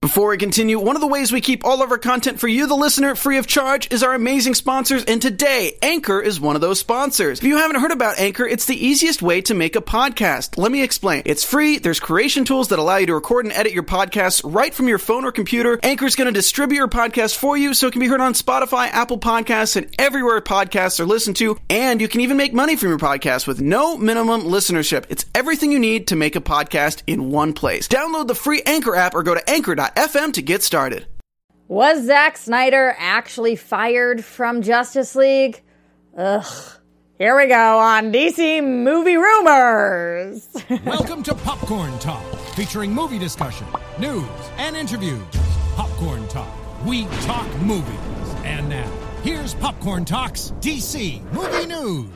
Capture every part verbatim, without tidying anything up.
Before we continue, one of the ways we keep all of our content for you, the listener, free of charge is our amazing sponsors, and today, Anchor is one of those sponsors. If you haven't heard about Anchor, it's the easiest way to make a podcast. Let me explain. It's free, there's creation tools that allow you to record and edit your podcasts right from your phone or computer. Anchor's going to distribute your podcast for you so it can be heard on Spotify, Apple Podcasts, and everywhere podcasts are listened to, and you can even make money from your podcast with no minimum listenership. It's everything you need to make a podcast in one place. Download the free Anchor app or go to anchor dot f m to get started. Was Zack Snyder actually fired from Justice League? Ugh. Here we go on D C Movie Rumors. Welcome to Popcorn Talk, featuring movie discussion, news, and interviews. Popcorn Talk. We talk movies. And now, here's Popcorn Talk's D C Movie News.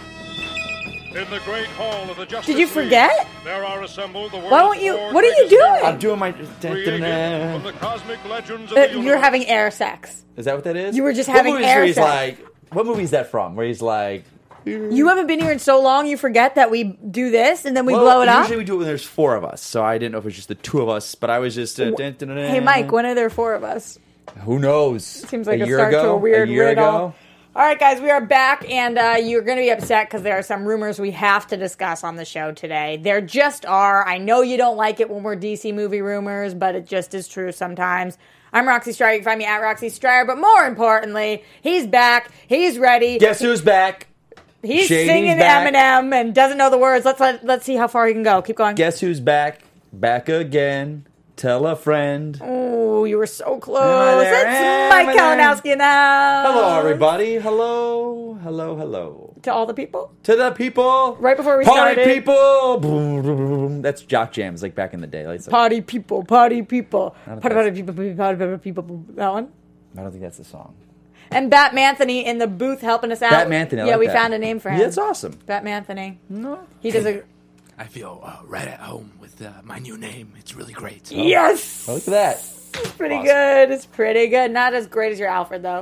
In the great hall of the Justice Did you forget? League, there are assembled the Why won't you? four What are you greatest doing? heroes I'm doing my... created from the cosmic legends of Uh, the you're universe. having air sex. Is that what that is? You were just What having movie's air where he's sex. like... What movie is that from? Where he's like... You haven't been here in so long, you forget that we do this and then we well, blow it up? Usually we do it when there's four of us, so I didn't know if it was just the two of us, but I was just... Uh, dun, dun, dun, dun. Hey, Mike, when are there four of us? Who knows? Seems like a a year start ago? to a weird a year riddle. ago? All right, guys, we are back, and uh, you're going to be upset because there are some rumors we have to discuss on the show today. There just are. I know you don't like it when we're D C movie rumors, but it just is true sometimes. I'm Roxy Stryer. You can find me at Roxy Stryer, but more importantly, he's back. He's ready. Guess who's back? He's Shady's singing back. Eminem and doesn't know the words. Let's let, let's see how far he can go. Keep going. Guess who's back? Back again. Tell a friend. Oh, you were so close. Am I there? It's Am Mike I there? Kalinowski in the house. Hello, everybody. Hello. Hello, hello. To all the people. To the people. Right before we Party started. people. Boom, boom, boom. That's Jock Jams, like back in the day. Like, Party people, party people. don't Party, think party people, party, party people. That one. I don't think that's the song. And Batmanthony in the booth helping us out. Batmanthony, I Yeah, like we that. found a name for him. Yeah, that's awesome. Batmanthony. No. He does a... I feel uh, right at home with uh, my new name. It's really great. Yes! Oh, look at that. It's pretty Awesome. good. It's pretty good. Not as great as your Alfred, though.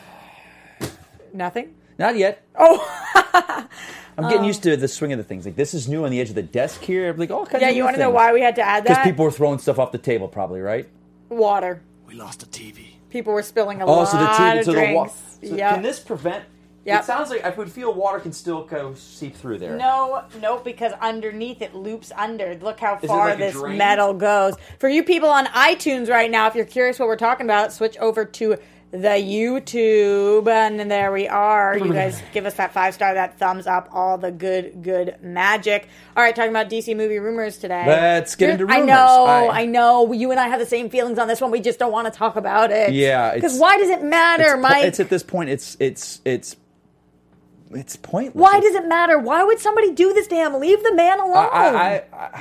Nothing? Not yet. Oh! I'm getting used to the swing of the things. Like, this is new on the edge of the desk here. Like, all kinds Yeah, of you new want to know things. why we had to add Because that? people were throwing stuff off the table, probably, right? Water. We lost a T V. People were spilling a Oh, lot so the T V, of so the drinks. water. So Yep. Can this prevent? Yep. It sounds like I would feel water can still go seep through there. No, nope, because underneath it loops under. Look how it far like a this drain? metal goes. For you people on iTunes right now, if you're curious what we're talking about, switch over to the YouTube, and then there we are. You guys give us that five star, that thumbs up, all the good, good magic. All right, talking about D C movie rumors today. Let's get into I rumors. know, I- I know. You and I have the same feelings on this one. We just don't want to talk about it. Yeah, because it's- why does it matter, It's, Mike? it's at this point. It's it's it's it's pointless. Why It's- does it matter? Why would somebody do this to him? Leave the man alone. I, I, I, I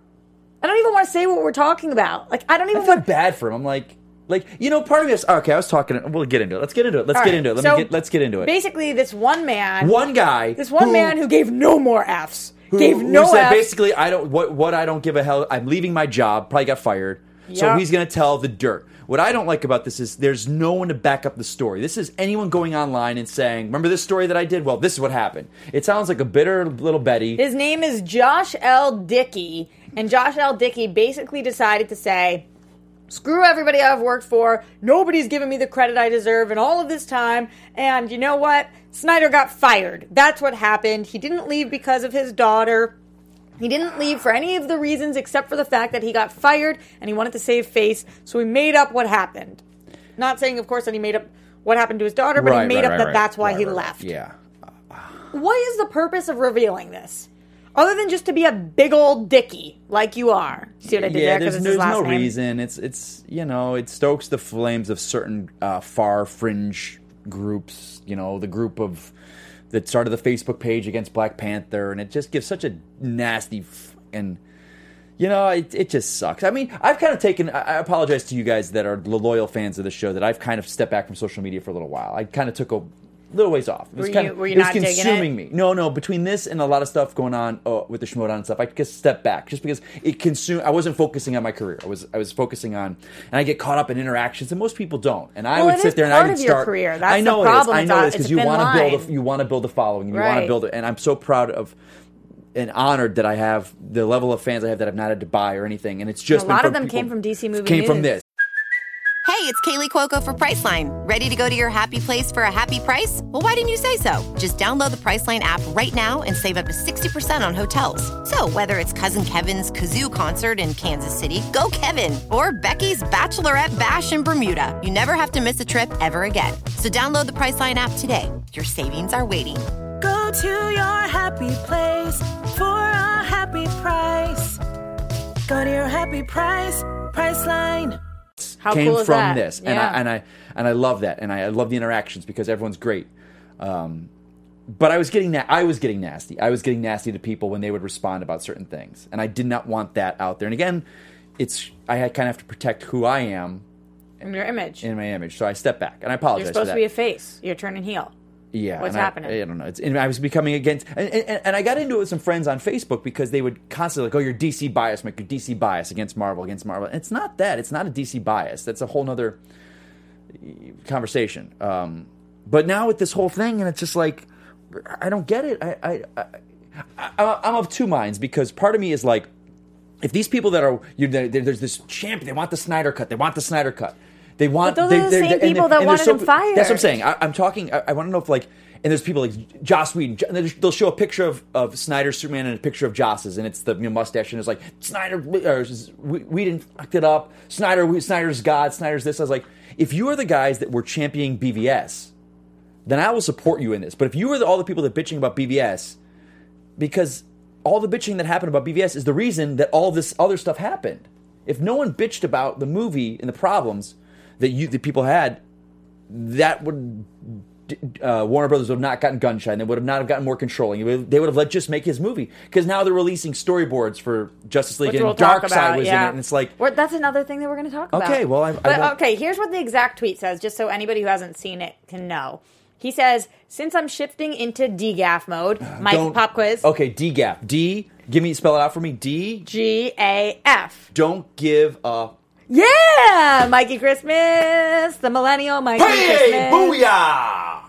I don't even want to say what we're talking about. Like, I don't I even feel want. bad for him. I'm like, like you know, part of me is okay. I was talking. We'll get into it. Let's get into it. Let's All get right, into it. Let so me get. Let's get into it. Basically, this one man, One guy. this one who- man who gave no more Fs, who, gave who no said Fs. basically, I don't. What what I don't give a hell. I'm leaving my job. Probably got fired. So Yep. he's gonna tell the dirt. What I don't like about this is there's no one to back up the story. This is anyone going online and saying, "Remember this story that I did? Well, this is what happened." It sounds like a bitter little Betty. His name is Josh L. Dickey, and Josh L. Dickey basically decided to say, screw everybody I've worked for, nobody's given me the credit I deserve in all of this time, and you know what? Snyder got fired. That's what happened. He didn't leave because of his daughter. He didn't leave for any of the reasons except for the fact that he got fired and he wanted to save face, so he made up what happened. Not saying, of course, that he made up what happened to his daughter, but he made up that that's why he left. Yeah. What is the purpose of revealing this? Other than just to be a big old dickie like you are. See what I did yeah, there? 'Cause there's, it's there's his last no name. reason. It's it's you know it stokes the flames of certain uh, far fringe groups. You know, the group of that started the Facebook page against Black Panther, and it just gives such a nasty f- and you know it it just sucks. I mean, I've kind of taken. I I apologize to you guys that are the loyal fans of the show that I've kind of stepped back from social media for a little while. I kind of took a little ways off. It was Were kind you- of, were you it was not digging consuming it? me. No, no. Between this and a lot of stuff going on uh, with the Schmodown and stuff, I just stepped back just because it consumed. I wasn't focusing on my career. I was I was focusing on, and I get caught up in interactions, and most people don't. And I Well, would it sit is there and part I would of your start. career. That's I know the it is. problem. I It's know a- it is it's because a you thin want to build line. a you want to build a following. And you want Right. to build it, and I'm so proud of. And honored that I have the level of fans I have that I've not had to buy or anything, and it's just A been lot of from them people- came from D C Movie Came from News. this. Hey, it's Kaylee Cuoco for Priceline. Ready to go to your happy place for a happy price? Well, why didn't you say so? Just download the Priceline app right now and save up to sixty percent on hotels. So whether it's Cousin Kevin's Kazoo Concert in Kansas City, go Kevin, or Becky's Bachelorette Bash in Bermuda, you never have to miss a trip ever again. So download the Priceline app today. Your savings are waiting. Go to your happy place for a happy price. Go to your happy price, Priceline. How came cool is from that? this, and Yeah. I and I and I love that, and I, I love the interactions because everyone's great. Um, but I was getting that I was getting nasty. I was getting nasty to people when they would respond about certain things, and I did not want that out there. And again, it's I had kind of have to protect who I am In your image. in my image, so I stepped back, and I apologize. You're supposed for that. to be a face. You're turning heel. Yeah, What's and I- happening? I, don't know. It's, and I was becoming against, and, and, and I got into it with some friends on Facebook because they would constantly like, "Oh, you're D C bias, Mike. You're D C bias against Marvel, against Marvel." And it's not that. It's not a D C bias. That's a whole nother conversation. Um, but now with this whole thing, and it's just like, I don't get it. I, I, I, I I'm of two minds because part of me is like, if these people that are, you know, there's this champion, they want the Snyder cut. They want the Snyder cut. They want. But those they, are the they're- same and they- people that and they're wanted so- him fired. That's what I'm saying. I, I'm talking. I, I want to know if like, and there's people like Joss Whedon. and They'll show a picture of, of Snyder's Superman and a picture of Joss's, and it's the you know, mustache, and it's like Snyder or Whedon fucked it up. Snyder, Snyder's God. Snyder's this. I was like, if you are the guys that were championing B V S, then I will support you in this. But if you are the, all the people that bitching about B V S, because all the bitching that happened about B V S is the reason that all this other stuff happened. If no one bitched about the movie and the problems that you that people had, that would uh, Warner Brothers would have not gotten gun shy, and they would have not have gotten more controlling. They would have let just make his movie because now they're releasing storyboards for Justice League, Which and we'll talk Darkseid about, was yeah. in it, and it's like, We're, that's another thing that we're going to talk about. Okay, well, I- I but won't- okay, here's what the exact tweet says, just so anybody who hasn't seen it can know. He says, "Since I'm shifting into D G A F mode, Mike don't- pop quiz, okay, D G A F, D, give me spell it out for me, D, G A F, don't give a yeah, Mikey Christmas, the millennial Mikey Christmas, booyah!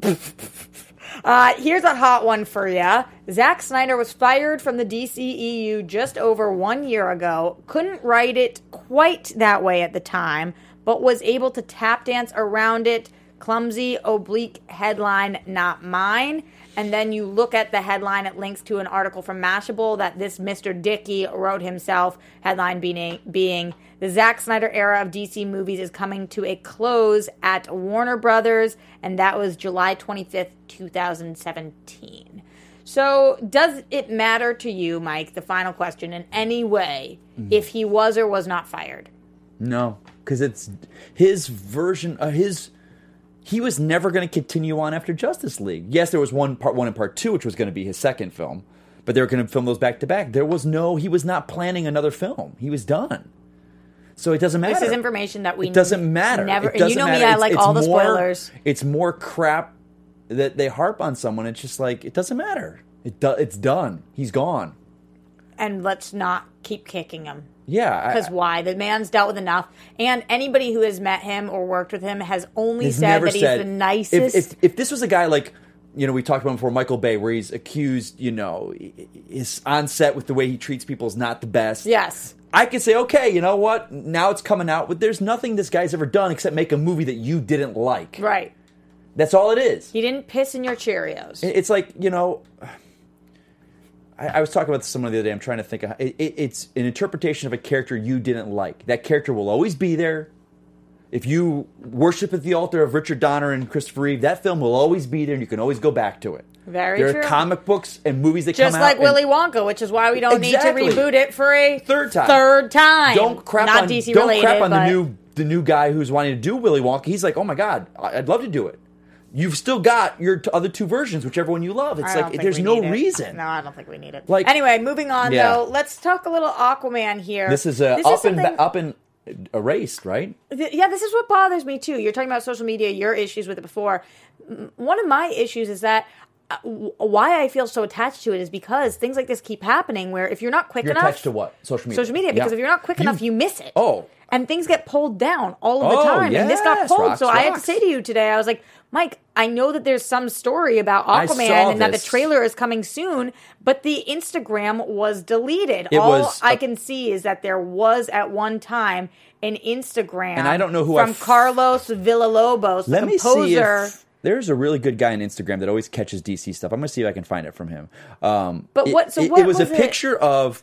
Uh, here's a hot one for you. Zack Snyder was fired from the D C E U just over one year ago. Couldn't write it quite that way at the time, but was able to tap dance around it. Clumsy, oblique headline, not mine. And then you look at the headline, it links to an article from Mashable that this Mister Dickey wrote himself. Headline being, being the Zack Snyder era of D C movies is coming to a close at Warner Brothers, and that was July twenty-fifth, twenty seventeen. So does it matter to you, Mike, the final question, in any way, mm-hmm. if he was or was not fired? No, because it's his version of his... He was never going to continue on after Justice League. Yes, there was one part one and part two, which was going to be his second film, but they were going to film those back to back. There was no, he was not planning another film. He was done. So it doesn't matter. This is information that we It doesn't matter. Never, It doesn't you know matter. me, I It's- like it's all the more- spoilers. It's more crap that they harp on someone. It's just like, it doesn't matter. It do, It's done. He's gone. And let's not keep kicking him. Yeah. Because why? The man's dealt with enough. And anybody who has met him or worked with him has only He's said never that he's said- the nicest. If, if, if this was a guy like, you know, we talked about him before, Michael Bay, where he's accused, you know, his on set with the way he treats people is not the best. Yes. I could say, okay, you know what? Now it's coming out, but there's nothing this guy's ever done except make a movie that you didn't like. Right. That's all it is. He didn't piss in your Cheerios. It's like, you know, I, I was talking about this to someone the other day. I'm trying to think of it, it, it's an interpretation of a character you didn't like. That character will always be there. If you worship at the altar of Richard Donner and Christopher Reeve, that film will always be there, and you can always go back to it. Very there true. There are comic books and movies that Just come like out. Willy and, Wonka, which is why we don't Exactly. need to reboot it for a third time. Third time. Don't crap Not on D C don't related, crap on but the new the new guy who's wanting to do Willy Wonka. He's like, oh my god, I'd love to do it. You've still got your t- other two versions, whichever one you love. It's I don't like think there's we no need it. reason. No, I don't think we need it. Like- anyway, moving on Yeah. though. Let's talk a little Aquaman here. This is uh, This up and something- ba- up and erased, right? Th- Yeah, this is what bothers me too. You're talking about social media, your issues with it before. M- One of my issues is that uh, w- why I feel so attached to it is because things like this keep happening where if you're not quick You're enough... attached to what? Social media. Social media, because Yeah. if you're not quick You- enough, you miss it. Oh. And things get pulled down all of the Oh, time. and this got yes, pulled. rocks, so I had to rocks. say to you today, I was like, Mike, I know that there's some story about I Aquaman saw and that the this. trailer is coming soon, but the Instagram was deleted. It all was I a- can see is that there was at one time an Instagram And I don't know who I from f- Carlos Villalobos, the Let me composer. see if there's a really good guy on Instagram that always catches D C stuff. I'm going to see if I can find it from him. Um, But it- what- so it, what it was, was a it? picture of.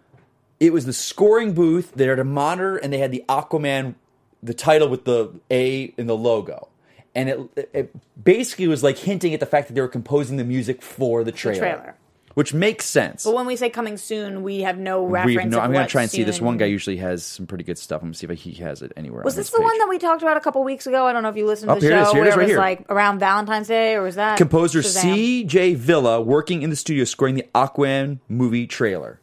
It was the scoring booth. They had a monitor, and they had the Aquaman, the title with the A in the logo, and it, it basically was like hinting at the fact that they were composing the music for the trailer, trailer. which makes sense. But when we say coming soon, we have no We've reference. no, of I'm going what to try and see. This soon- one guy usually has some pretty good stuff. I'm going to see if he has it anywhere. Was on this his the one page. that we talked about a couple weeks ago? I don't know if you listened to Oh, the here it is, show here it where is, it right was here. like around Valentine's Day, or was that Composer Shazam? C J Villa working in the studio scoring the Aquaman movie trailer.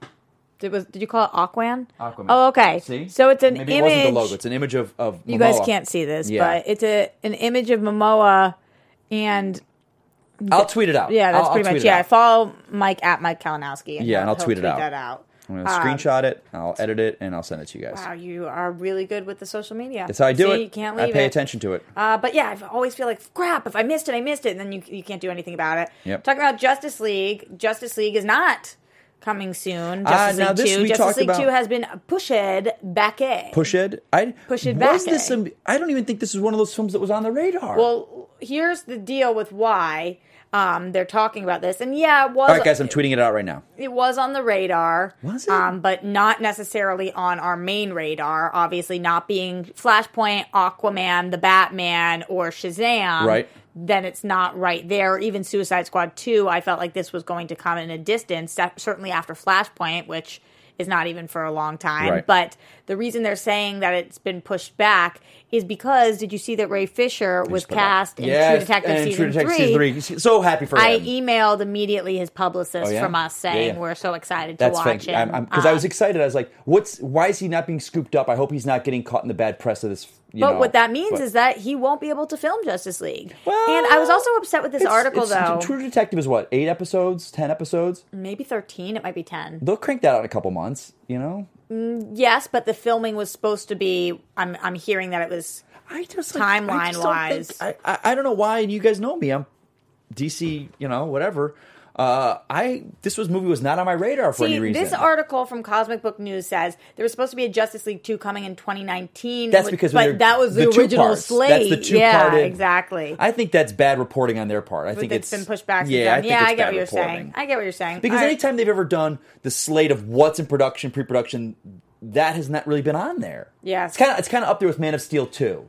Did, was, did you call it Aquaman? Aquaman. Oh, okay. See? So it's an Maybe image. it wasn't the logo. It's an image of, of You guys Momoa. can't see this, Yeah. but it's a an image of Momoa, and I'll tweet it out. yeah, that's I'll, pretty I'll much tweet it yeah. out. Follow Mike at Mike Kalinowski. Yeah, and I'll he'll tweet it out. that out. I'm going to Um, screenshot it, I'll edit it, and I'll send it to you guys. Wow, you are really good with the social media. That's how I do See, it. You can't I leave pay it. attention to it. Uh, but yeah, I always feel like crap. If I missed it, I missed it, and then you you can't do anything about it. Yep. Talking about Justice League, Justice League is not coming soon. Ah, Justice now League this Two, we Justice talked League about- Two has been pushed back. A Push Ed? I, Push It was Back, this eh? a, I don't even think this is one of those films that was on the radar. Well, here's the deal with why um, they're talking about this, and yeah, it was. All right, guys, I'm tweeting it out right now. It was on the radar. Was it? Um, but not necessarily on our main radar. Obviously, not being Flashpoint, Aquaman, the Batman, or Shazam. Right. Then it's not right there. Even Suicide Squad two, I felt like this was going to come in a distance, certainly after Flashpoint, which is not even for a long time. Right. But the reason they're saying that it's been pushed back is because, did you see that Ray Fisher was Just put it out. cast in Yes, True Detective and season True Detective three? season three. So happy for I him. emailed immediately his publicist Oh, yeah? from us saying Yeah, yeah. we're so excited to That's watch fantastic. it. Because I Uh, was excited. I was like, "What's? Why is he not being scooped up? I hope he's not getting caught in the bad press of this." You But know, what that means but- is that he won't be able to film Justice League. Well, and I was also upset with this it's- article, it's- though. True Detective is what, eight episodes, ten episodes? Maybe thirteen. It might be ten. They'll crank that out in a couple months. You know, Yes, but the filming was supposed to be. I'm. I'm hearing that it was. I just Timeline wise. I, I I don't know why, and you guys know me. I'm D C, you know, whatever. Uh, I this was movie was not on my radar for See, any reason. this article from Cosmic Book News says there was supposed to be a Justice League two coming in twenty nineteen. That's which- because when but they're- that was the, the two original parts. slate. That's the two-parted- Yeah, exactly. I think that's bad reporting on their part. I But think it's it's been pushed back. Since Yeah, then. I think yeah, it's I get bad what you're reporting. saying. I get what you're saying. Because All right. anytime they've ever done the slate of what's in production, pre-production, that has not really been on there. Yes. it's kind of it's kind of up there with Man of Steel two.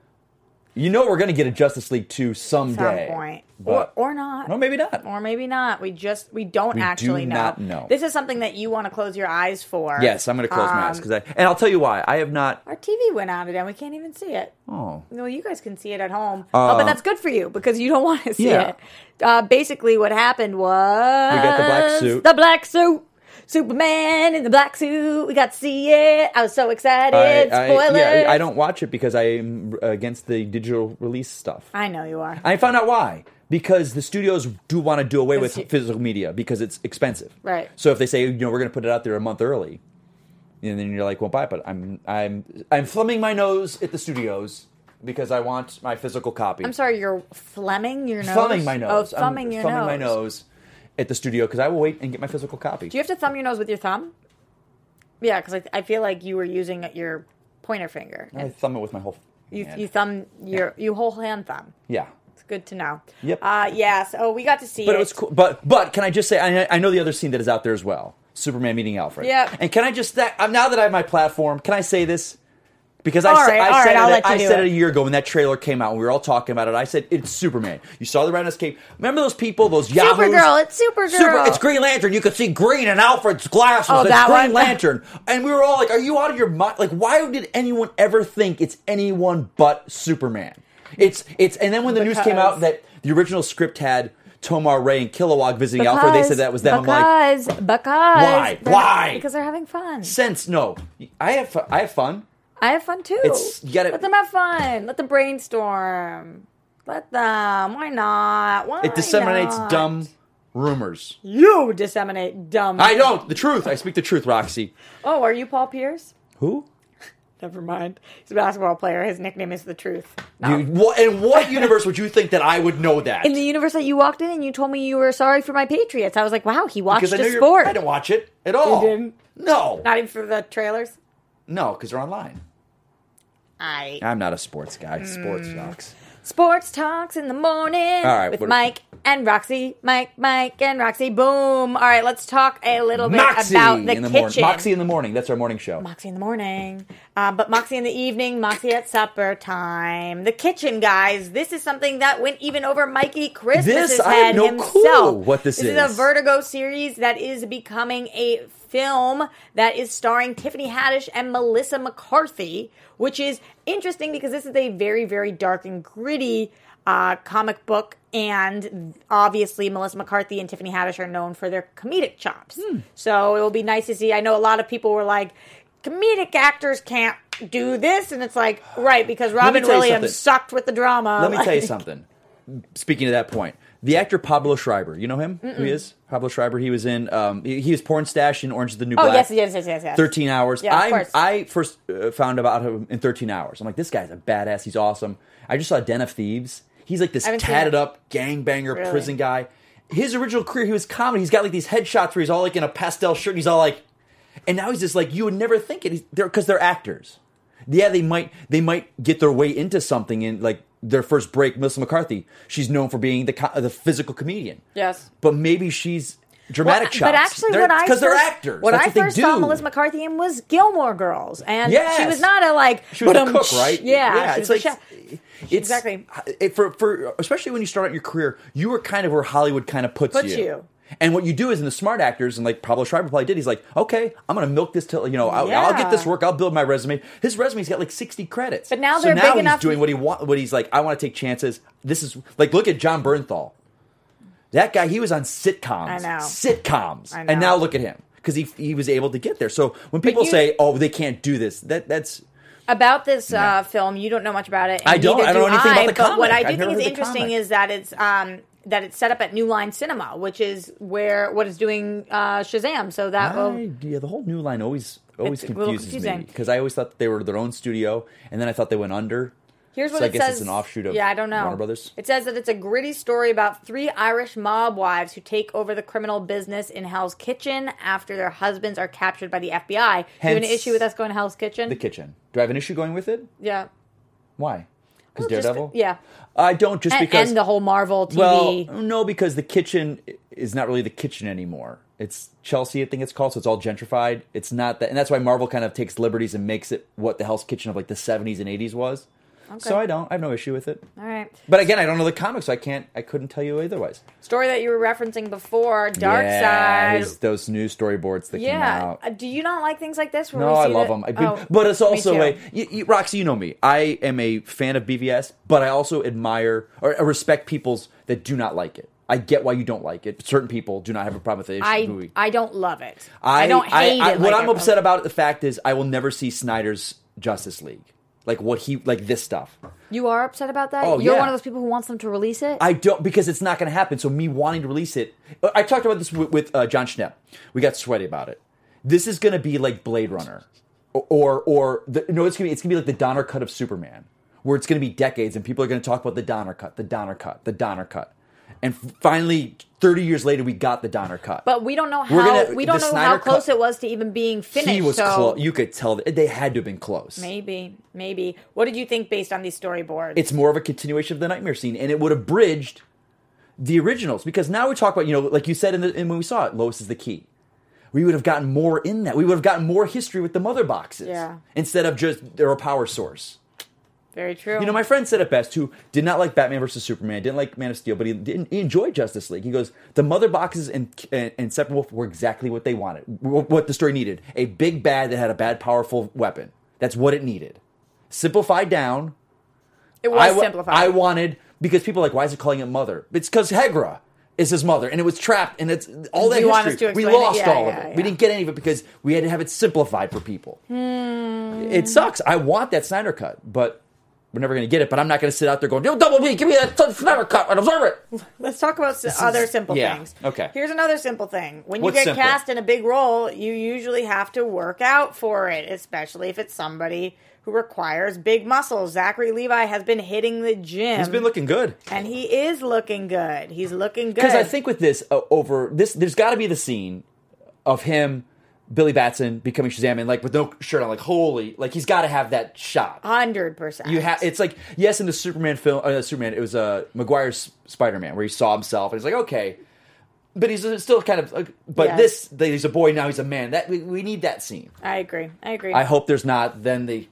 You know, we're going to get a Justice League two someday, some point, but- or or not, no, maybe not. or maybe not. We just we don't We do actually know. not know. This is something that you want to close your eyes for. Yes, I'm going to close my eyes Um, because I and I'll tell you why. I have not. Our T V went out today, and we can't even see it. Oh, No, you guys can see it at home. Uh, oh, but that's good for you because you don't want to see Yeah. it. Uh, basically, what happened was We got the black suit. The black suit. Superman in the black suit. We got to see it. I was so excited. I, I, Spoilers. yeah, I don't watch it because I'm against the digital release stuff. I know you are. I found out why. Because the studios do want to do away with Because you- physical media because it's expensive. Right. So if they say, you know, we're going to put it out there a month early, and then you're like, well, buy it. But I'm, I'm, I'm thumbing my nose at the studios because I want my physical copy. I'm sorry, you're flemming your nose? Thumbing my nose. Oh, thumbing I'm your thumbing nose. my nose at the studio because I will wait and get my physical copy. Do you have to thumb your nose with your thumb? Yeah, because I, I feel like you were using your pointer finger. I thumb it with my whole You hand. you thumb your you whole hand thumb. Yeah. It's good to know. Yep. Uh, yeah. So we got to see But it. it was cool. But but can I just say I, I know the other scene that is out there as well. Superman meeting Alfred. Yep. And can I just that um, now that I have my platform, can I say this? Because I, All sa- right, I all said right, I'll it, let you I do said it. it a year ago when that trailer came out and we were all talking about it. I said it's Superman. You saw the Red Escape. Remember those people, those yahoos? Supergirl, it's Supergirl. Super, it's Green Lantern. You could see green in Alfred's glasses. Oh, It's that Green one? Lantern. And we were all like, "Are you out of your mind? Like, why did anyone ever think it's anyone but Superman?" It's it's. And then when the news came out Because- that the original script had Tomar Ray and Kilowog visiting Alfred, they said that was them. I'm like, Because, because. Why? they're- Why? Because they're having fun. sense no. I have fu- I have fun. I have fun too. It's- you gotta- Let them have fun. Let them brainstorm. Let them. Why not? Why It disseminates not? dumb rumors. You disseminate dumb. I don't. The truth. I speak the truth, Roxy. Oh, are you Paul Pierce? Who? Never mind. He's a basketball player. His nickname is The Truth. No. Dude, what, in what universe would you think that I would know that? In the universe that you walked in and you told me you were sorry for my Patriots. I was like, wow, he watched because I know a you're- sport. I didn't watch it at all. You didn't? No. Not even for the trailers? No, because they're online. I. I'm not a sports guy. Mm. Sports sucks. Sports Talks in the morning All right, with what- Mike and Roxy. Mike, Mike, and Roxy. Boom. All right, let's talk a little bit Moxie about the in the morning. kitchen. Moxie in the morning. That's our morning show. Moxie in the morning. Uh, but Moxie in the evening, Moxie at supper time. The kitchen, guys. This is something that went even over Mikey Christmas's This, I head have no himself. clue what this This is. is a Vertigo series that is becoming a film that is starring Tiffany Haddish and Melissa McCarthy, which is interesting because this is a very, very dark and gritty uh, comic book, and obviously Melissa McCarthy and Tiffany Haddish are known for their comedic chops. Hmm. So it will be nice to see. I know a lot of people were like, comedic actors can't do this, and it's like, right, because Robin tell you Williams something. sucked with the drama. Let me tell you Like- something. Speaking of that point, the actor Pablo Schreiber, you know him? Mm-mm. Who he is? Pablo Schreiber. He was in. Um, he, he was porn stash in Orange is the New Oh, Black. yes, yes, yes, yes, yes. Thirteen Hours. Yeah, of I course. I first uh, found about him in Thirteen Hours. I'm like, this guy's a badass. He's awesome. I just saw Den of Thieves. He's like this I haven't seen tatted it. up gangbanger Really? prison guy. His original career, he was comedy. He's got like these headshots where he's all like in a pastel shirt. And he's all like, and now he's just like, you would never think it. He's, they're because they're actors. Yeah, they might they might get their way into something in like their first break. Melissa McCarthy, she's known for being the co- the physical comedian. Yes. But maybe she's dramatic Well, chops. But actually, They're- what I because they're first- actors. What That's I what they first do. saw Melissa McCarthy in was Gilmore Girls, and Yes. she was not a like. She was a "Ba-dum, cook, right? Yeah, she it's was a like chef. it's Exactly. it, for for especially when you start out your career, you are kind of where Hollywood kind of puts, Puts you. And what you do is, in the smart actors, and like Pablo Schreiber probably did, he's like, okay, I'm going to milk this till you know, I'll, I'll get this Yeah. work, I'll build my resume. His resume's got like sixty credits, But now so they're now big he's enough- doing what he want. What he's like, I want to take chances. This is like, look at John Bernthal. That guy, he was on sitcoms, I know. sitcoms, I know. and now look at him because he he was able to get there. So when people you- say, oh, they can't do this, that that's. About this uh, film, you don't know much about it. and I don't. neither I don't know do anything about the But what comic. I do I've never think is heard the interesting comic. is that it's um, that it's set up at New Line Cinema, which is where what is doing uh, Shazam. So that will. I, yeah, the whole New Line always always It's a little confuses me confusing. because I always thought they were their own studio, and then I thought they went under. Here's what so I it guess says. it's an offshoot of yeah, I don't know. Warner Brothers. It says that it's a gritty story about three Irish mob wives who take over the criminal business in Hell's Kitchen after their husbands are captured by the F B I. Do you have an Hence- issue with us going to Hell's Kitchen? The kitchen. Do I have an issue going with it? yeah. Why? Because Well, just- Daredevil. yeah. I don't just And, because and the whole Marvel T V. well, no, because the kitchen is not really the kitchen anymore. It's Chelsea, I think it's called, so it's all gentrified. It's not that, and that's why Marvel kind of takes liberties and makes it what the Hell's Kitchen of like the seventies and eighties was. So I don't. I have no issue with it. All right. But again, I don't know the comics, so I can't. I couldn't tell you otherwise. Story that you were referencing before, Dark yeah, Side. his- those new storyboards that came Yeah. out. Uh, Do you not like things like this? Where No, we I see love that- them. I, Oh, but it's me also too. a you, you, Roxy. You know me. I am a fan of B V S, but I also admire or I respect people's that do not like it. I get why you don't like it. Certain people do not have a problem with the issue. I, movie. I don't love it. I, don't hate I- it. what like I'm I- upset about, the fact is, I will never see Snyder's Justice League. Like what he like this stuff. You are upset about that? Oh, You're yeah. one of those people who wants them to release it? I don't because it's not going to happen. So me wanting to release it, I talked about this with, with uh, John Schnepp. We got sweaty about it. This is going to be like Blade Runner, or or, or the, no, it's going to be it's going to be like the Donner cut of Superman, where it's going to be decades and people are going to talk about the Donner cut, the Donner cut, the Donner cut, and finally, thirty years later, we got the Donner cut. But we don't know We're how gonna- we don't the know Snyder how close cut- it was to even being finished. he was so close. You could tell that they had to have been close. maybe, maybe. What did you think based on these storyboards? It's more of a continuation of the Nightmare scene, and it would have bridged the originals because now we talk about, you know, like you said in the in when we saw it, Lois is the key. We would have gotten more in that. We would have gotten more history with the mother boxes, Yeah. instead of just they're a power source. very true. You know, my friend said it best, who did not like Batman versus Superman, didn't like Man of Steel, but he didn't. He enjoyed Justice League. He goes, the mother boxes and and, and Steppenwolf were exactly what they wanted, what the story needed. A big bad that had a bad, powerful weapon. That's what it needed. Simplified down. it was I, wa- simplified. I wanted because people are like, why is it calling it mother? It's because Hegra is his mother, and it was trapped, and it's all Do that you want us history. to We explain it? lost Yeah, all yeah, of it. yeah. We didn't get any of it because we had to have it simplified for people. Hmm. It sucks. I want that Snyder cut, but we're never going to get it, but I'm not going to sit out there going, yo, Double B, give me that Snyder cut and observe it. Let's talk about s- other is- simple yeah, things. okay. Here's another simple thing. When you What's get simple? cast in a big role, you usually have to work out for it, especially if it's somebody who requires big muscles. Zachary Levi has been hitting the gym. He's been looking good. And he is looking good. He's looking good. Because I think with this, uh, over this, there's got to be the scene of him, Billy Batson, becoming Shazam, and like with no shirt on, like holy, like he's got to have that shot. one hundred percent. You have. It's like yes, in the Superman film, uh, Superman, it was uh, Maguire's Spider-Man where he saw himself and he's like, okay, but he's still kind of. Uh, but Yes. this, that he's a boy now, he's a man. That we, we need that scene. I agree. I agree. I hope there's not. Then the.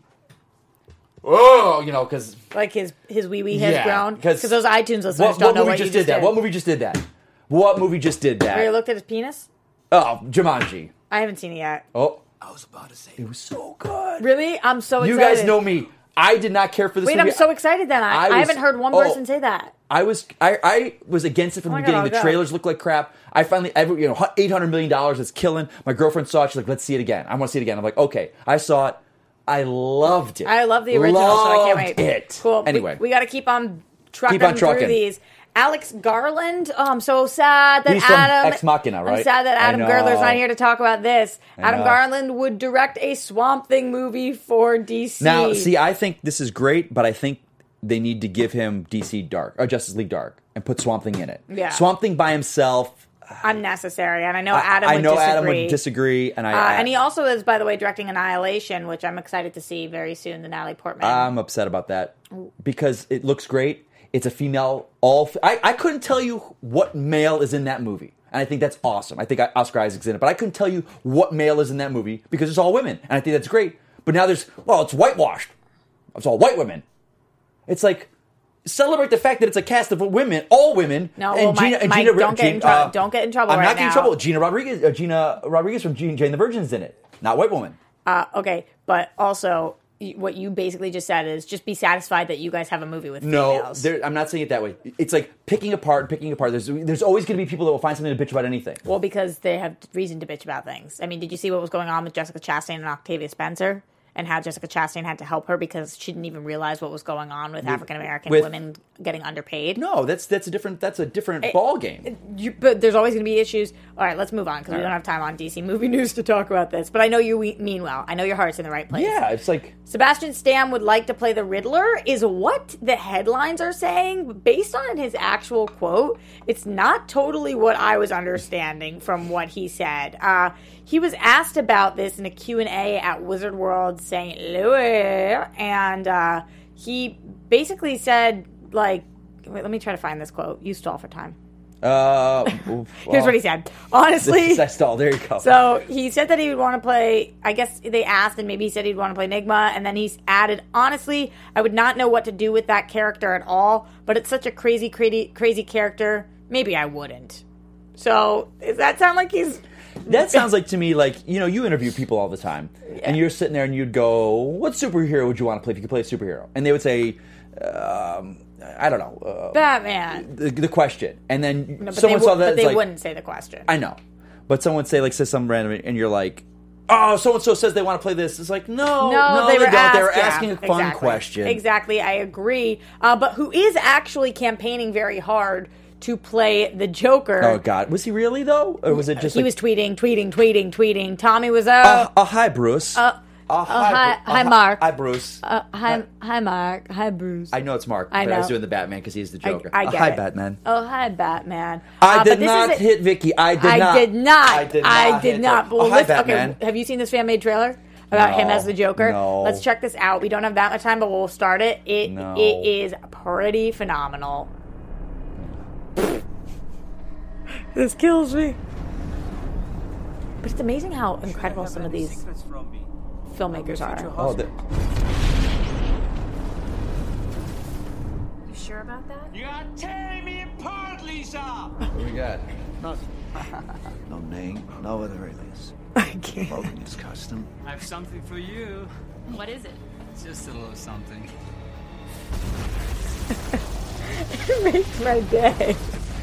Oh, you know, because like his his wee wee has yeah, grown. Because those iTunes listeners what, don't what know movie what just you did that? What movie just did that? What movie just did Have you that? looked at his penis? Oh, Jumanji. I haven't seen it yet. Oh, I was about to say it was so good. Really? I'm so You excited. guys know me. I did not care for this Wait, movie. I'm so excited then. I, I I, was- haven't heard one oh. person say that. I was I, I was against it from Oh the my God, beginning. I'll the go. trailers look like crap. I finally, every, you know, eight hundred million dollars. It's killing. My girlfriend saw it. She's like, "Let's see it again. I want to see it again." I'm like, "Okay." I saw it. I loved it. I love the original, so I can't Loved wait. It. Cool. Anyway, we, we got to keep on trucking Keep on through trucking. these. Alex Garland. Oh, I'm so sad that He's from Adam. Ex Machina, right? I'm sad that I Adam know. Gerler's not here to talk about this. I Adam know. Garland would direct a Swamp Thing movie for D C. now see, I think this is great, but I think they need to give him D C Dark or Justice League Dark and put Swamp Thing in it. Yeah. Swamp Thing by himself. unnecessary, and I know I- Adam. I would know disagree. Adam would disagree, and I. Uh, I and he also is, by the way, directing Annihilation, which I'm excited to see very soon. The Natalie Portman. I'm upset about that because it looks great. It's a female. All I, I couldn't tell you what male is in that movie, and I think that's awesome. I think Oscar Isaac's in it, but I couldn't tell you what male is in that movie because it's all women, and I think that's great. But now there's well, it's whitewashed. It's all white women. It's like celebrate the fact that it's a cast of women, all women. No, and well, Mike- Gina, and Mike, Gina, don't get in Gina- trou- uh, don't get in trouble I'm right not getting in now. trouble. Gina Rodriguez, uh, Gina Rodriguez from Gene, Jane the Virgin's in it, not white woman. Uh, okay, but also y- what you basically just said is just be satisfied that you guys have a movie with No, females. there- I'm not saying it that way. It's like picking apart, picking apart. There's there's always going to be people that will find something to bitch about anything. Well, because they have reason to bitch about things. I mean, did you see what was going on with Jessica Chastain and Octavia Spencer? And how Jessica Chastain had to help her because she didn't even realize what was going on with, African American with- women getting underpaid. No, that's that's a different that's a different It- ball game. You, but there's always going to be issues. All right, let's move on because we All don't right. have time on D C movie news to talk about this. But I know you we- mean well. I know your heart's in the right place. Yeah, it's like Sebastian Stan would like to play the Riddler, is what the headlines are saying. Based on his actual quote, it's not totally what I was understanding from what he said. Uh, he was asked about this in a Q and A at Wizard World Saint Louis, and uh, he basically said, like, wait, let me try to find this quote. You stall for time. uh, Here's what he said. Honestly, I stalled. There you go. so he said that he would want to play, I guess they asked, and maybe he said he'd want to play Enigma, and then he's added, honestly, I would not know what to do with that character at all, but it's such a crazy, crazy, crazy character, maybe I wouldn't. So, does that sound like he's... That sounds like to me like, you know, you interview people all the time, and you're sitting there and you'd go, what superhero would you want to play if you could play a superhero? And they would say, um, I don't know, uh, Batman. the, the question. And then No, but someone they, saw would, that, but it's they like, wouldn't say the question. I know. But someone would say, like, say something random, and you're like, oh, so-and-so says they want to play this. It's like, no, No, no, they, they, were don't. asked, They were yeah, asking a fun exactly. question. Exactly, I agree. Uh, but who is actually campaigning very hard to play the Joker? Oh, God. Was he really, though? Or was it just he like... was tweeting, tweeting, tweeting, tweeting. Tommy was, uh, Uh, uh, hi, Bruce. Uh, Uh, hi- Bru- hi, uh, Mark. Hi, Bruce. uh, hi, hi, Mark. Hi, Bruce. I know it's Mark, I but I was know. doing the Batman because he's the I- Joker. I Uh, get hi, it. Batman. Oh, hi, Batman. I Uh, did but this not is a- hit Vicky. I did I not. did not. I did not. I did hit not. her. But Oh, hi, let's- Batman. okay, have you seen this fan-made trailer about No. him as the Joker? No. Let's check this out. We don't have that much time, but we'll start it. It No. it is pretty phenomenal. This kills me. But it's amazing how incredible some of these filmmakers are. Oh, the, You sure about that? You are tearing me apart, Lisa! what do we got? No name, no other alias. I can't. Clothing is custom. I have something for you. What is it? It's just a little something. It makes my day.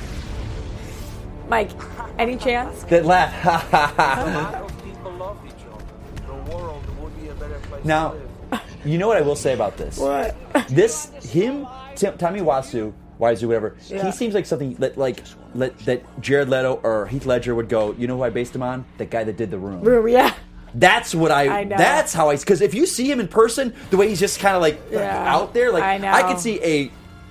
Mike, any chance? That laugh. People love each other. The world would be a better place Now- to live. You know what I will say about this? What? This him, Tim, Tommy Wiseau, Wiseau, whatever. Yeah. He seems like something that like let, that Jared Leto or Heath Ledger would go. You know who I based him on? The guy that did The Room. Room, yeah. That's what I. I know. That's how I. Because if you see him in person, the way he's just kind of like Yeah. out there, like I know. I could see a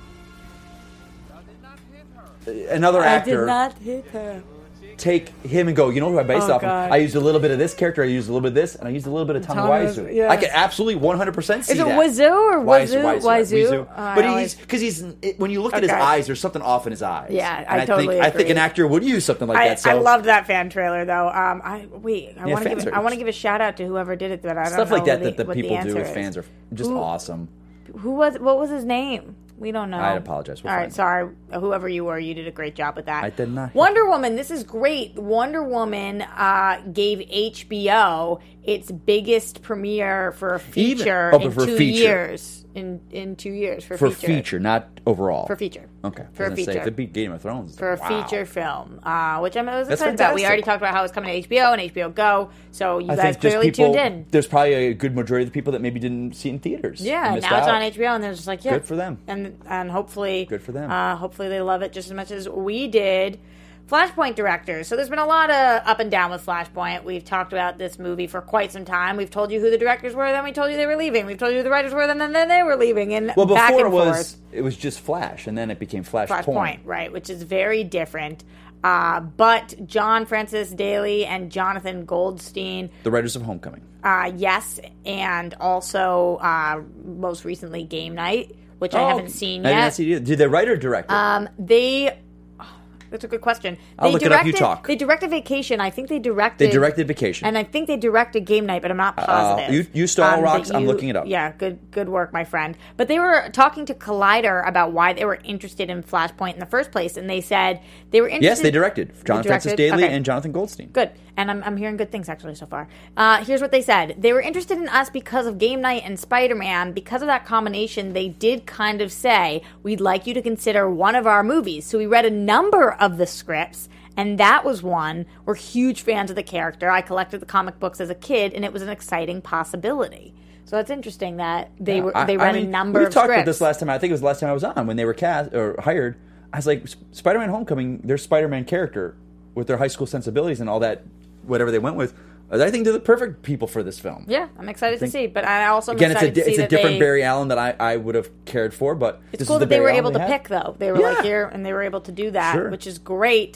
another I actor did not hit her. take him and go, you know who I based Oh, off God. of? I used a little bit of this character, I used a little bit of this, and I used a little bit of Tommy Tommy Wiseau. Wiseau, yes. I could absolutely one hundred percent see Is it that. Wiseau or Wazoo? Wiseau, Wazoo? Wiseau. Oh, I But always- he's, because he's, it, when you look at his Okay. eyes, there's something off in his eyes. Yeah, And I totally think, I think agree. an actor would use something like I, that. So I loved that fan trailer though. Um, I wait. I Yeah, want to fans give. are- I want to give a shout out to whoever did it. But I don't Stuff know like that what that the what people do answer with is. fans are just Who- awesome. Who was? What was his name? We don't know. I apologize. We'll All right, find sorry. Whoever you were, you did a great job with that. I did not. Wonder Woman. This is great. Wonder Woman uh, gave H B O its biggest premiere for a feature oh, but in for two feature. years. In in two years for, For feature. feature, not overall. For feature. Okay. For I a was gonna say, feature. if it beat Game of Thrones. For a wow. feature film, uh, which I'm I was That's excited about. We fantastic. already talked about how it's coming to H B O and H B O Go, so you I guys think just clearly people, tuned in. There's probably a good majority of the people that maybe didn't see it in theaters. Yeah, and and missed now it's out. on H B O, and they're just like, yeah, Good for them. and and hopefully, Good for them. Uh, hopefully, they love it just as much as we did. Flashpoint directors. So there's been a lot of up and down with Flashpoint. We've talked about this movie for quite some time. We've told you who the directors were, then we told you they were leaving. We've told you who the writers were, then then they were leaving. And Well, back before and it was forth. it was just Flash, and then it became Flashpoint. Flashpoint, right, which is very different. Uh, but John Francis Daly and Jonathan Goldstein, The writers of Homecoming. uh, yes, and also uh, most recently Game Night, which I Oh, haven't seen I yet. didn't see it either. Did they write or direct it? Um, they. oh, that's a good question. I'll they look it up, you directed, talk. They directed Vacation. I think they directed. they directed Vacation. And I think they directed Game Night, but I'm not positive. Um, you- you stole that rocks, I'm looking it up. Yeah, good good work, my friend. But they were talking to Collider about why they were interested in Flashpoint in the first place, and they said they were interested. yes, they directed. John They Francis directed? Daly Okay. and Jonathan Goldstein. Good. And I'm, I'm hearing good things actually so far. Uh, here's what they said. They were interested in us because of Game Night and Spider-Man. Because of that combination, they did kind of say, we'd like you to consider one of our movies. So we read a number of the scripts, and that was one. We're huge fans of the character. I collected the comic books as a kid, and it was an exciting possibility. So that's interesting that they were I- they I read mean, a number we of talked scripts. about this last time. I think it was the last time I was on when they were cast or hired. I was like, Spider-Man: Homecoming, their Spider-Man character with their high school sensibilities and all that, whatever they went with. I think they're the perfect people for this film. Yeah, I'm excited think- to see. But I also am Again, it's a excited di- to see it's a that different they, Barry Allen that I, I would have cared for, but It's this cool is the that they Barry were Allen able to had. pick, though. They were like Yeah. here, and they were able to do that, Sure. which is great.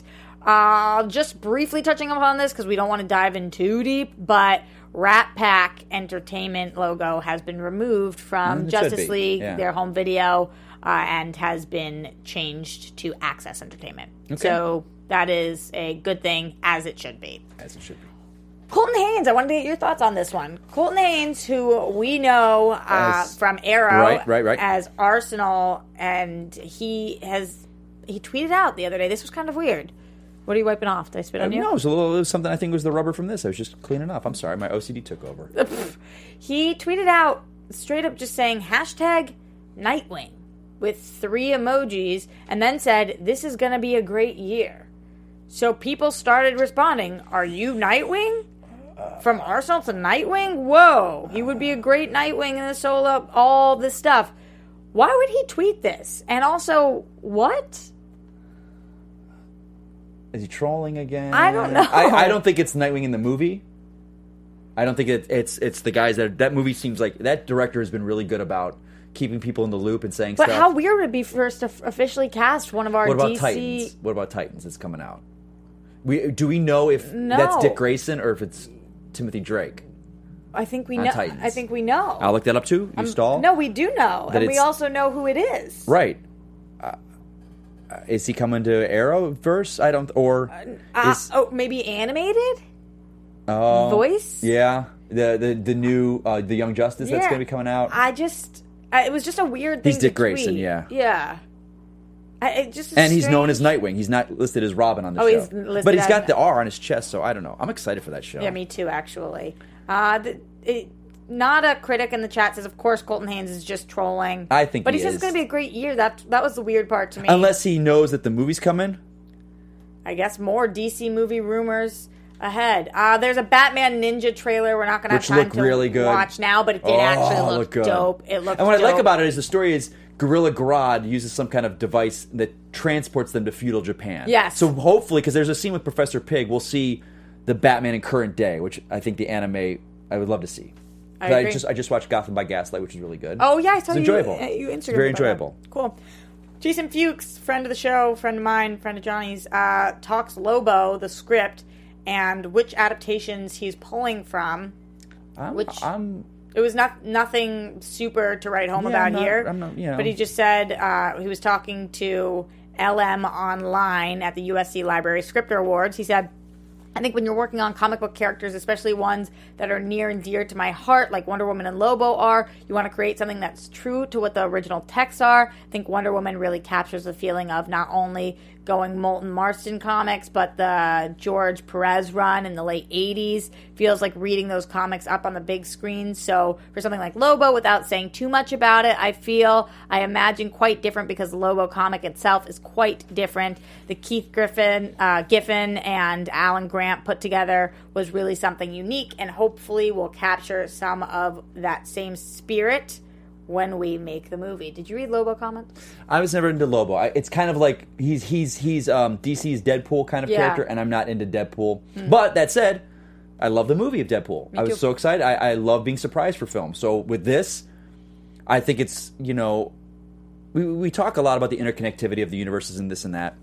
Uh, just briefly touching upon this because we don't want to dive in too deep, but Rat Pack Entertainment logo has been removed from Mm, it should Justice be, League, yeah. their home video, uh, and has been changed to Access Entertainment. Okay. So that is a good thing, as it should be. As it should be. Colton Haynes, I wanted to get your thoughts on this one. Colton Haynes, who we know uh, As- from Arrow Right, right, right. as Arsenal, and he has he tweeted out the other day. This was kind of weird. What are you wiping off? Did I spit on you? No, it was a little it was something I think was the rubber from this. I was just cleaning off. I'm sorry, my O C D took over. He tweeted out straight up just saying hashtag Nightwing with three emojis, and then said, "This is going to be a great year." So people started responding, "Are you Nightwing? From Arsenal to Nightwing? Whoa, he would be a great Nightwing in the solo, all this stuff." Why would he tweet this? And also, what? Is he trolling again? I don't know. I, I don't think it's Nightwing in the movie. I don't think it, it's it's the guys that that movie seems like that director has been really good about keeping people in the loop and saying But stuff. how weird would it be for us to f- officially cast one of our What about D C? Titans? What about Titans? That's coming out. We do we know if No. that's Dick Grayson or if it's Timothy Drake? I think we on know. Titans. I think we know. I'll look that up too. You stall? No, we do know, That and we it's- also know who it is. Right. Uh, uh, is he coming to Arrowverse? I don't. Or Uh, is oh, maybe animated oh, voice. Yeah, the the the new uh, the Young Justice that's Yeah. going to be coming out. I just, I, it was just a weird thing. He's Dick to tweet. Grayson, yeah. yeah. I, it just is And he's known as strange. Nightwing. He's not listed as Robin on the Oh, show. he's listed but he's as- got the R on his chest, so I don't know. I'm excited for that show. Yeah, me too. Actually, uh, the, it, not a critic in the chat says, of course, Colton Haynes is just trolling. I think but he he, says is. it's going to be a great year. That that was the weird part to me. Unless he knows that the movie's coming. I guess more D C movie rumors. ahead. Uh, there's a Batman Ninja trailer. We're not going to have Which time looked to really good. watch now, but it did Oh, actually look looked good. dope. It looked And what dope. I like about it is the story is Gorilla Grodd uses some kind of device that transports them to feudal Japan. Yes. So hopefully, because there's a scene with Professor Pig, we'll see the Batman in current day, which I think the anime I would love to see. I But agree. just I just watched Gotham by Gaslight, which is really good. Oh, yeah, I saw it's you, enjoyable. uh, you Instagram. It's very about that. enjoyable. Cool. Jason Fuchs, friend of the show, friend of mine, friend of Johnny's, uh, talks Lobo, the script, and which adaptations he's pulling from. I'm, Which- I'm It was not nothing super to write home Yeah, about I'm not- here. I'm not- you know. But he just said uh, he was talking to L M Online at the U S C Library Scripter Awards. He said, I think when you're working on comic book characters, especially ones that are near and dear to my heart, like Wonder Woman and Lobo are, you want to create something that's true to what the original texts are. I think Wonder Woman really captures the feeling of not only going Moulton Marston comics, but the George Perez run in the late eighties. Feels like reading those comics up on the big screen. So for something like Lobo, without saying too much about it, I feel, I imagine quite different because the Lobo comic itself is quite different. The Keith Griffin, uh, Giffen and Alan Grant put together was really something unique and hopefully will capture some of that same spirit when we make the movie. Did you read Lobo comics? I was never into Lobo. I, it's kind of like he's he's he's um, D C's Deadpool kind of Yeah. character, and I'm not into Deadpool. But that said, I love the movie of Deadpool. Me I was too. so excited. I, I love being surprised for film. So with this, I think it's, you know, we we talk a lot about the interconnectivity of the universes and this and that,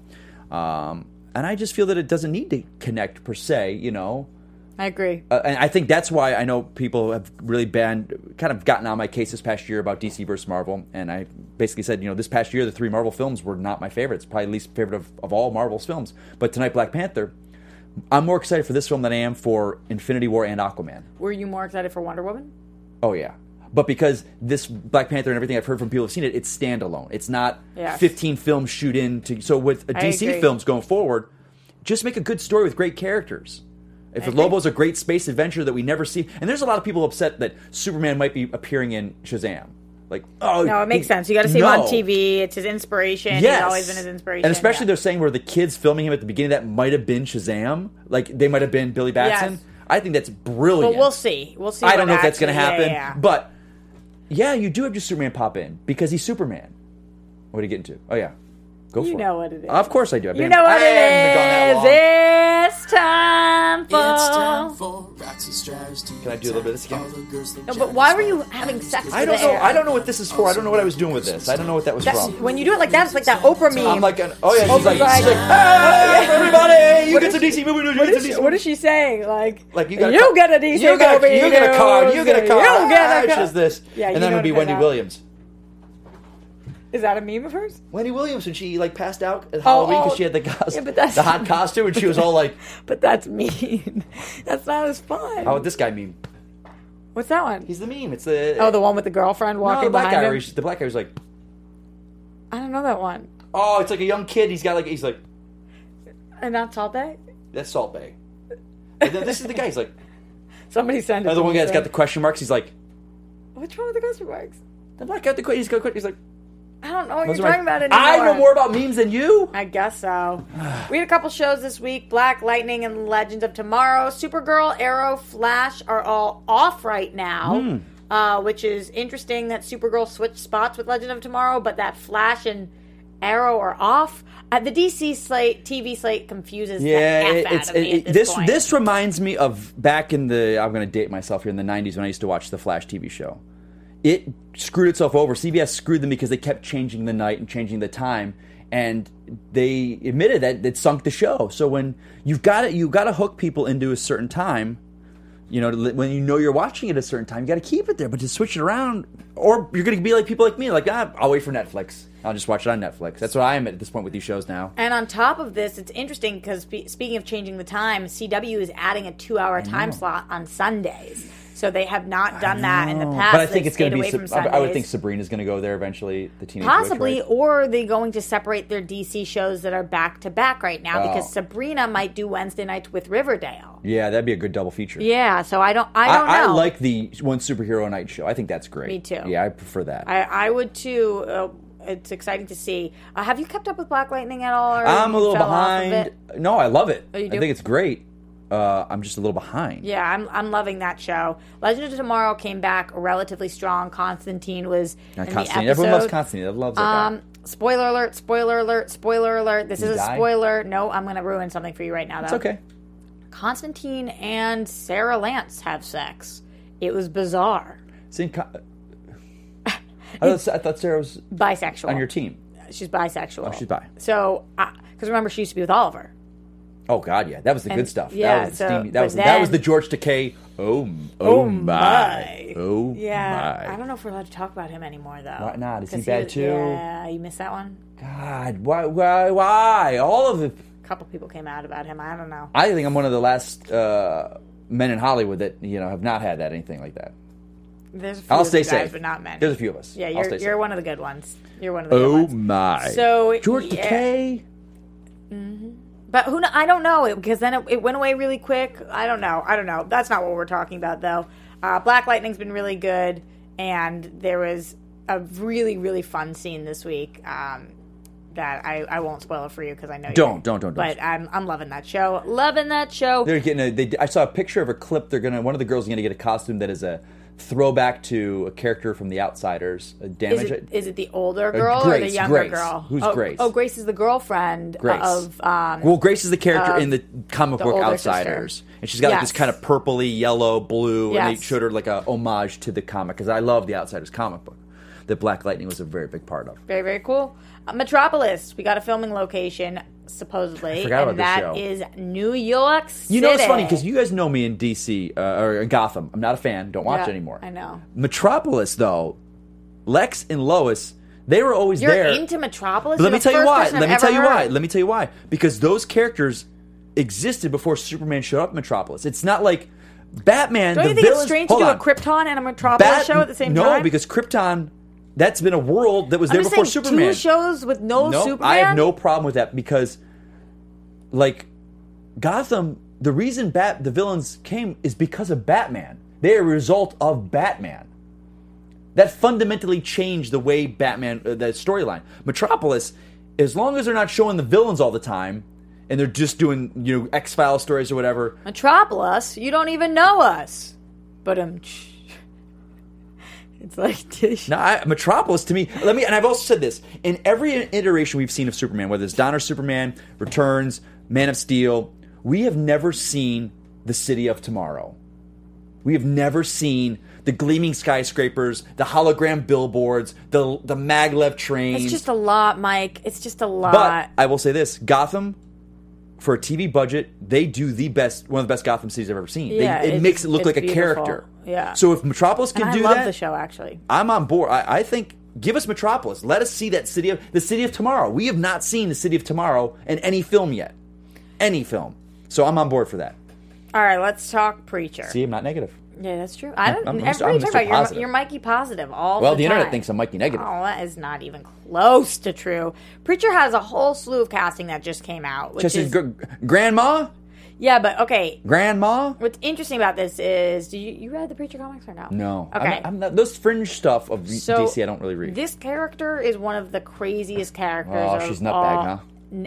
um, and I just feel that it doesn't need to connect per se. You know. I agree. Uh, and I think that's why I know people have really been kind of gotten on my case this past year about D C versus Marvel. And I basically said, you know, this past year, the three Marvel films were not my favorites. Probably least favorite of, of all Marvel's films. But tonight, Black Panther, I'm more excited for this film than I am for Infinity War and Aquaman. Were you more excited for Wonder Woman? Oh, yeah. But because this Black Panther and everything I've heard from people who've seen it, it's standalone. It's not Yes. fifteen films shoot into. So with a I D C agree. films going forward, just make a good story with great characters. If agree. Lobo's a great space adventure that we never see, and there's a lot of people upset that Superman might be appearing in Shazam. Like, oh, No, it makes he- sense. You got to see him no. on T V. It's his inspiration. Yes. He's always been his inspiration. And especially yeah. they're saying where the kids filming him at the beginning, that might have been Shazam. Like, they might have been Billy Batson. Yes. I think that's brilliant. But we'll see. We'll see. I don't what know if that's going to actually- happen. yeah, yeah. But, yeah, you do have just Superman pop in because he's Superman. What are you getting to? Oh, yeah. Go You for it. know what it is. Of course I do. I've You been- know what I haven't gone that long. it is. It's time for. It's time for Roxy Strategy. Can I do a little bit of this again? No, but why were you having sex I with don't know. air? I don't know what this is for. I don't know what I was doing with this. I don't know what that was That- from. when you do it like that, it's like that Oprah meme. I'm like, an, oh yeah, she's Oprah's like, like, she's like, hey, everybody, you What get is some she- D C movie, you What get is, some she, D C what is she saying? Like, Like you, got a you car- get a D C you get a, movie, you get a card, you get a car. You get a Ah, car. It's this, Yeah, you and then know it would be what I'm Wendy talking about. Williams. Is that a meme of hers? Wendy Williams when she like passed out at Halloween because oh. she had the cos- Yeah, but that's- the hot costume and she was all like, But that's mean. That's not as fun. "Oh, this guy meme." What's that one? He's the meme. It's the Oh, the one with the girlfriend no, walking the black behind guy. him. Where he's, the black guy was like, I don't know that one. "Oh, it's like a young kid. He's got like he's like And not Salt Bay? that's Salt Bay." And then this is the guy. He's like Somebody send it. another to one me, guy's got so- the question marks. He's like Which one with the question marks? the black guy with the que- he's got que- he's like. I don't know what Those you're are my- talking about anymore. I know more about memes than you. I guess so. We had a couple shows this week. Black Lightning and Legends of Tomorrow. Supergirl, Arrow, Flash are all off right now, Hmm. uh, which is interesting that Supergirl switched spots with Legend of Tomorrow, but that Flash and Arrow are off. Uh, the D C slate, T V slate confuses Yeah, the F it- out it's of me it- at this, this point. this reminds me of back in the I'm going to date myself here in the nineties when I used to watch the Flash T V show. It screwed itself over. C B S screwed them because they kept changing the night and changing the time, and they admitted that it sunk the show. So when you've got it, you got to hook people into a certain time. You know, to li- when you know you're watching it at a certain time, you got to keep it there. But to switch it around, or you're going to be like people like me, like ah, I'll wait for Netflix. I'll just watch it on Netflix. That's what I am at this point with these shows now. And on top of this, it's interesting because spe- speaking of changing the time, C W is adding a two-hour time slot on Sundays. So they have not done that in the past. But I think They've it's going to stayed be. away Sab- from I I would Sundays. think Sabrina's going to go there eventually. The teenage Possibly, witch, right? or are they going to separate their D C shows that are back to back right now? Oh. Because Sabrina might do Wednesday nights with Riverdale. Yeah, that'd be a good double feature. Yeah, so I don't. I don't I, know. I like the one superhero night show. I think that's great. Me too. Yeah, I prefer that. I, I would too. Uh, it's exciting to see. Uh, have you kept up with Black Lightning at all? Or I'm a you little fell off of behind. it? No, I love it. Oh, you I do? think it's great. uh, I'm just a little behind. Yeah, I'm I'm loving that show. Legend of Tomorrow came back relatively strong. Constantine was Now, in Constantine. the episode. Everyone loves Constantine. Everyone loves that guy. Um, spoiler alert! Spoiler alert! Spoiler alert! This Did is he a die? spoiler. No, I'm going to ruin something for you right now. Though It's okay. Constantine and Sarah Lance have sex. It was bizarre. See, Con- I, thought, I thought Sarah was Bisexual. on your team. She's bisexual. Oh, she's bi. So, because remember, she used to be with Oliver. Oh God, yeah, that was the And- good stuff. yeah, that was the so- steamy, that but was that was then- the George Takei. Oh, oh, Oh, my. my. Oh Yeah, my. I don't know if we're allowed to talk about him anymore, though. Why not? Is he 'Cause bad was- too? Yeah, you missed that one. God, why, why, why? All of it. A couple people came out about him. I don't know. I think I'm one of the last uh, men in Hollywood that you know have not had that anything like that. There's a few I'll of stay you guys, safe. but not many. There's a few of us. Yeah, I'll you're stay you're safe. one of the good ones. You're one of the good Oh ones. my! So George yeah. Takei. But who? kn- I don't know it because then it, it went away really quick. I don't know. I don't know. That's not what we're talking about though. Uh, Black Lightning's been really good, and there was a really really fun scene this week um, that I, I won't spoil it for you because I know you Don't, don't, don't, don't. But I'm I'm loving that show. Loving that show. They're getting a. They, I saw a picture of a clip. They're gonna. One of the girls is gonna get a costume that is a throwback to a character from The Outsiders. A Is damage. it, is it the older girl or the Grace, younger Grace. girl? Who's oh, Grace? Oh, Grace is the girlfriend Grace. of. Um, Well, Grace is the character of in the comic the book older Outsiders, sister. and she's got like this Yes. kind of purpley, yellow, blue, and Yes. they showed her like a homage to the comic because I love the Outsiders comic book that Black Lightning was a very big part of. Very, very cool. Uh, Metropolis. We got a filming location, supposedly. I forgot and about this that show. is New York City. You know, it's funny because you guys know me in D C uh, or in Gotham. I'm not a fan. Don't watch Yeah, it anymore. I know. Metropolis, though, Lex and Lois, they were always You're there. into Metropolis? But let You're me the tell you first why. person Let I've me tell ever you why. heard. Let me tell you why. Because those characters existed before Superman showed up in Metropolis. It's not like Batman. Don't the you think villains, it's strange to hold do on. a Krypton and a Metropolis Bat- show at the same no, time? No, because Krypton, that's been a world that was I'm there just before saying, Superman. two shows with no No, Superman? I have no problem with that because, like, Gotham, the reason Bat the villains came is because of Batman. They are a result of Batman. That fundamentally changed the way Batman, uh, the storyline. Metropolis, as long as they're not showing the villains all the time, and they're just doing, you know, X-Files stories or whatever. Metropolis? You don't even know us. But um, it's like No, I, Metropolis to me. Let me, and I've also said this in every iteration we've seen of Superman, whether it's Donner Superman, Returns, Man of Steel, we have never seen the City of Tomorrow. We have never seen the gleaming skyscrapers, the hologram billboards, the the maglev trains. It's just a lot, Mike. It's just a lot. But I will say this: Gotham, for a T V budget, they do the best, one of the best Gotham cities I've ever seen. They- Yeah, it it's- makes it look it's like a beautiful. character. Yeah. So if Metropolis can and I do love that, the show, actually. I'm on board. I, I think give us Metropolis. Let us see that city of the city of tomorrow. We have not seen the city of tomorrow in any film yet, any film. So I'm on board for that. All right, let's talk Preacher. See, I'm not negative. Yeah, that's true. I don't. I'm- I'm everybody Mister- I'm talk Mister about you're, Positive. you're Mikey Positive all Well, the, the time. internet thinks I'm Mikey negative. Oh, that is not even close to true. Preacher has a whole slew of casting that just came out, which Just is his gr- grandma, yeah. But okay, grandma. what's interesting about this is, do you you read the Preacher comics or no? No, Okay. I'm not, I'm not, those fringe stuff of So, D C I don't really read. This character is one of the craziest characters. Oh, of she's nutbag, all- huh? N-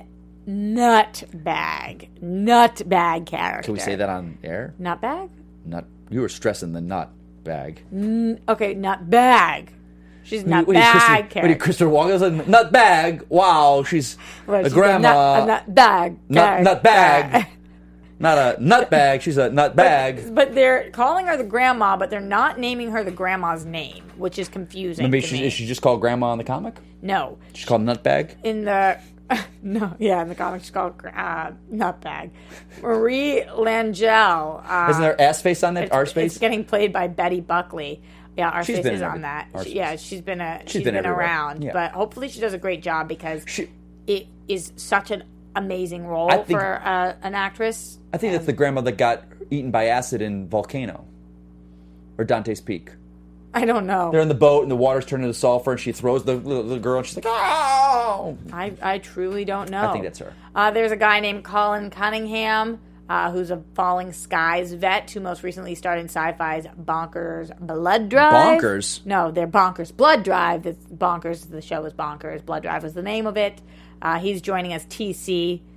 nutbag, nutbag character. Can we say that on air? Nutbag? Nut. You were stressing the nut bag. N- okay, nutbag. She's What nutbag do you, Christopher, character. what do you, Christopher Walken's a nut bag? Wow, she's Well, a she's grandma. nut, a nut bag. Nut, nut bag. character. Not a nut bag. She's a nut bag. But they're calling her the grandma, but they're not naming her the grandma's name, which is confusing. Maybe to she, me. is she just called grandma in the comic? No, She's called nut bag. in the no, yeah, in the comic she's called uh, Nutbag. Marie Langell. Uh, Isn't there ass face on that? it's, R it's space. getting played by Betty Buckley. Yeah, our She's face been is in on every- that. our She- space. yeah, she's been a she's, She's been been, everywhere. around, Yeah. but hopefully she does a great job because She- it is such an amazing role I think- for uh, an actress. I think that's the grandma that got eaten by acid in Volcano, or Dante's Peak. I don't know. They're in the boat and the water's turning to sulfur, and she throws the little, little girl, and she's like, "Oh!" I, I truly don't know. I think that's her. Uh, there's a guy named Colin Cunningham, uh, who's a Falling Skies vet, who most recently starred in Sci-Fi's Bonkers Blood Drive. Bonkers? No, they're Bonkers Blood Drive. That's Bonkers. The show is Bonkers. Blood Drive was the name of it. Uh, he's joining as T C.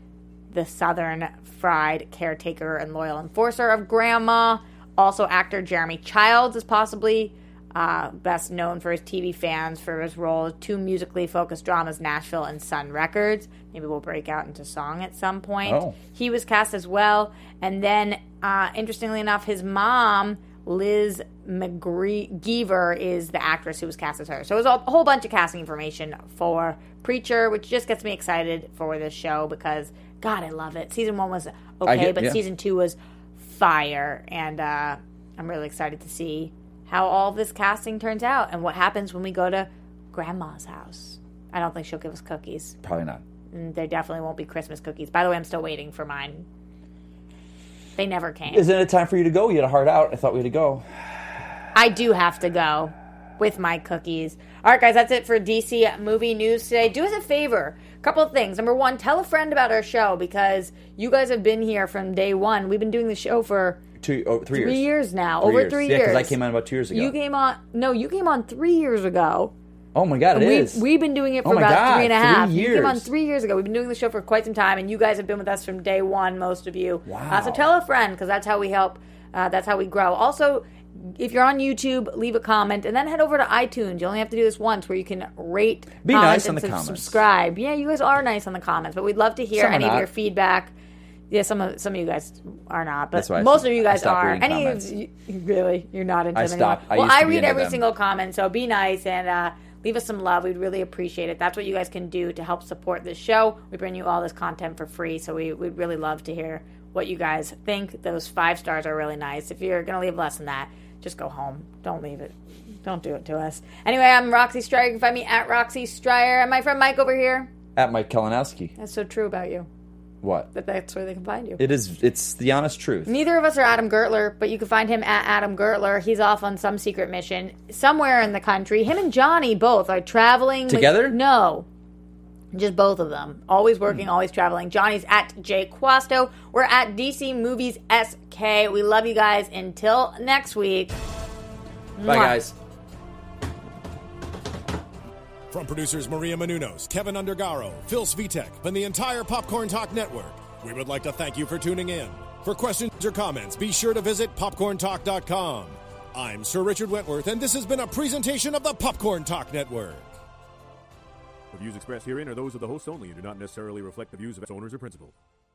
the Southern Fried caretaker and loyal enforcer of Grandma. Also, actor Jeremy Childs is possibly uh, best known for his T V fans for his role in two musically focused dramas, Nashville and Sun Records. Maybe we'll break out into song at some point. Oh. He was cast as well. And then, uh, interestingly enough, his mom, Liz McGeever, is the actress who was cast as her. So it was a whole bunch of casting information for Preacher, which just gets me excited for this show because, God, I love it. Season one was okay, get, but yeah. season two was fire. And uh, I'm really excited to see how all this casting turns out and what happens when we go to Grandma's house. I don't think she'll give us cookies. Probably not. And there definitely won't be Christmas cookies. By the way, I'm still waiting for mine. They never came. Isn't it time for you to go? You had a heart out. I thought we had to go. I do have to go with my cookies. All right, guys, that's it for D C movie news today. Do us a favor. A couple of things. Number one, tell a friend about our show because you guys have been here from day one. We've been doing the show for Two, oh, three, three years. years now. Three over years. three yeah, years. because I came on about two years ago. You came on. No, you came on three years ago. Oh my God, it we, is. We've been doing it for oh my about God, three and a half. Three years. You came on three years ago. We've been doing the show for quite some time, and you guys have been with us from day one, most of you. Wow. Uh, so tell a friend, because that's how we help. Uh, that's how we grow. Also, if you're on YouTube, leave a comment, and then head over to iTunes. You only have to do this once, where you can rate, Be comment, nice on and the sub- comments. subscribe. Yeah, you guys are nice on the comments, but we'd love to hear Some are any of not. your feedback. Yeah, some of some of you guys are not, but That's why I most stopped- of you I guys stopped are. reading Any comments. of you, really, you're not into I them stopped. anymore. I Well, used to I be read into every them. single comment, so be nice and uh, leave us some love. We'd really appreciate it. That's what you guys can do to help support this show. We bring you all this content for free, so we, we'd really love to hear what you guys think. Those five stars are really nice. If you're going to leave less than that, just go home. Don't leave it. Don't do it to us. Anyway, I'm Roxy Stryer. You can find me at Roxy Stryer. And my friend Mike over here. At Mike Kalinowski. That's so true about you. What? That that's where they can find you. It is. It's the honest truth. Neither of us are Adam Gertler, but you can find him at Adam Gertler. He's off on some secret mission somewhere in the country. Him and Johnny both are traveling. Together? With, no. Just both of them. Always working, Hmm. always traveling. Johnny's at Jay Quasto. We're at D C Movies S K. We love you guys. Until next week. Bye, Mwah. guys. From producers Maria Menounos, Kevin Undergaro, Phil Svitek, and the entire Popcorn Talk Network, we would like to thank you for tuning in. For questions or comments, be sure to visit popcorn talk dot com. I'm Sir Richard Wentworth, and this has been a presentation of the Popcorn Talk Network. The views expressed herein are those of the hosts only and do not necessarily reflect the views of its owners or principals.